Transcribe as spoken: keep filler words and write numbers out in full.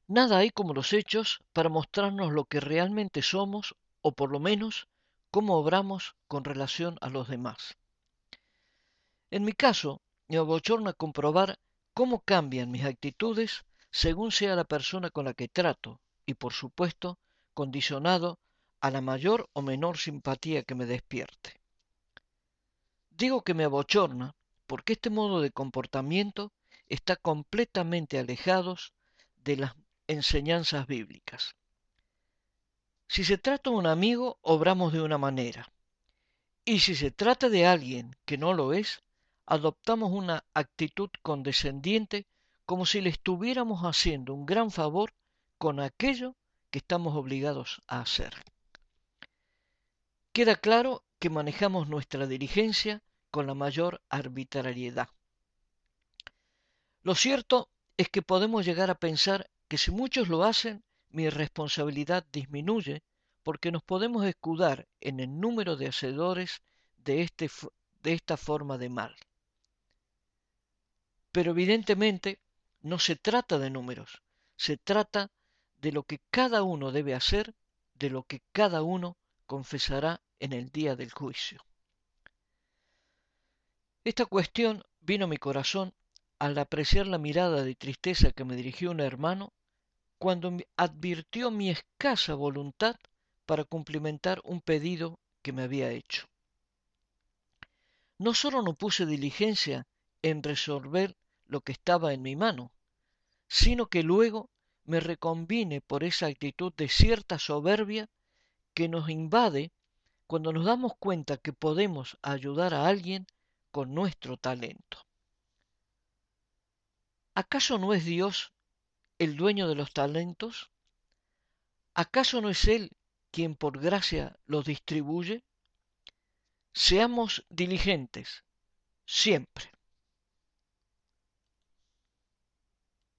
Nada hay como los hechos para mostrarnos lo que realmente somos o por lo menos cómo obramos con relación a los demás. En mi caso, me abochorna comprobar cómo cambian mis actitudes según sea la persona con la que trato y, por supuesto, condicionado a la mayor o menor simpatía que me despierte. Digo que me abochorna porque este modo de comportamiento está completamente alejado de las enseñanzas bíblicas. Si se trata de un amigo, obramos de una manera, y si se trata de alguien que no lo es, adoptamos una actitud condescendiente como si le estuviéramos haciendo un gran favor con aquello que estamos obligados a hacer. Queda claro que manejamos nuestra diligencia con la mayor arbitrariedad. Lo cierto es que podemos llegar a pensar que si muchos lo hacen, mi responsabilidad disminuye porque nos podemos escudar en el número de hacedores de, este, de esta forma de mal. Pero evidentemente no se trata de números, se trata de lo que cada uno debe hacer, de lo que cada uno confesará en el día del juicio. Esta cuestión vino a mi corazón al apreciar la mirada de tristeza que me dirigió un hermano cuando advirtió mi escasa voluntad para cumplimentar un pedido que me había hecho. No solo no puse diligencia en resolver lo que estaba en mi mano, sino que luego me reconvine por esa actitud de cierta soberbia que nos invade cuando nos damos cuenta que podemos ayudar a alguien con nuestro talento. ¿Acaso no es Dios el dueño de los talentos? ¿Acaso no es Él quien por gracia los distribuye? Seamos diligentes, siempre.